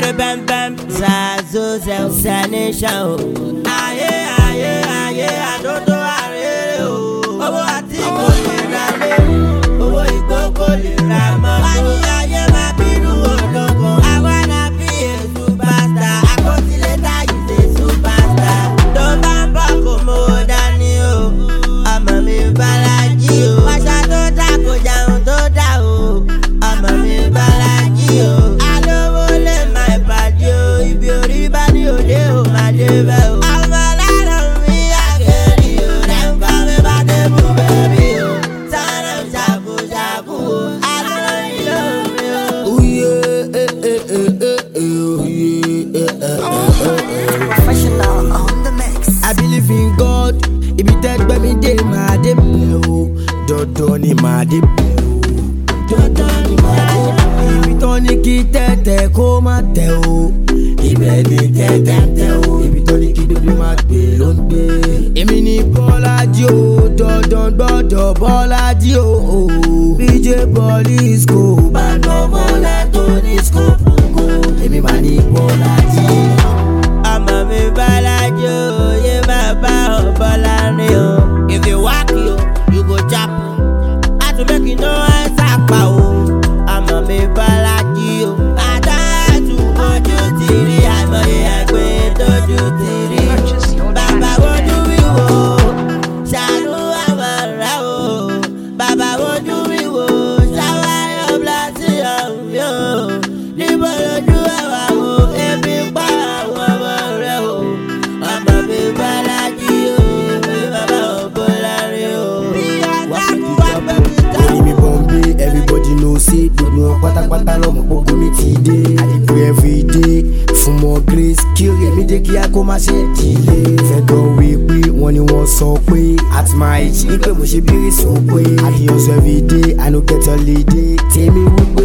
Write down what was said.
Ṣé bẹ́ẹ̀bẹ́ẹ̀ ṣàzó ṣẹ̀ṣẹ̀ o. Ayé àdótó àrèrè o. Owó àti kò lè ra lé, owó ìgbó kò lè ra mọ́. Wáyé ayé máa bínú ológun. I wanna be a superstar. Àkọsílẹ̀ is a superstar. Tó bá ń bọ̀ kò mọ dání o. Ọmọ mi Bọ́lájí o. Wáṣà tó dá kò jẹun tó dá o. Ọmọ mi Bọ́lájí o. Alówó lè máa ìpàdé o. Ibi orí bá ní òde o máa dé bẹ́ẹ̀ o. Ọmọ lára mi àgẹ̀rì o. Rẹ̀ ń kọ́ mi bá dé bú bẹ́bí o. Sọ́nà ṣàkóṣàkó o. Alówó ìlú mi o. Professional on the mix. I believe in God. Ibi tẹ́gbẹ́ mi dé máa dé bẹ̀ o. Dandan ni máa dé bẹ̀ o. Dandan ni máa dé bẹ̀ o. Ibi tán ní kí tẹ́tẹ́ kó má tẹ̀ o. Ibẹ̀ ni tẹ́tẹ́ tẹ̀ o. Ibi tán ní kí bébí má gbé ló ń gbé. Èmi ni Bọ́lájí o. Dandan gbọ́dọ̀ Bọ́lájí o. BJ Bolisco. Bàdàn Bọ́lá tó ní scope kó. Èmi máa ní Bọ́lájí. Ọmọ mi Bọ́lájí o. Yé máa bá ọ Bọ́lá rìn o. If you work you go chop. I to make you know answer pa o. Ọmọ mi Bọ́lájí o. Àdáàtú ojú ti rí àìmọye ẹgbẹ́ tójú ti rí. Bàbá wojú mi wò ó, ṣàánú àwọn ọ̀rẹ́ o. Bàbá wojú mi wò ó, ṣàwáyọ̀ bláṣí ọ̀hún o. Níbo lójú ẹ̀wà wo, ebi pa àwọn ọmọ rẹ̀ o. Ọmọ mi Bọ́lájí o, bàbá ò Bọ́lá rí o. Orí mi Bombay, everybody know say gbogbo wọn pátápátá lọ́mọ gbogbo mi ti dé. I dey pray every day fún more grace kí orí mi dé kí a kó má ṣe dìlé. Fẹ́tọ̀ wí pé wọ́n ní wọ́n sọ pé at my age ní pé mo ṣe bírí sọ pé I dey hustle every day, I no get holiday. Tèmi wípé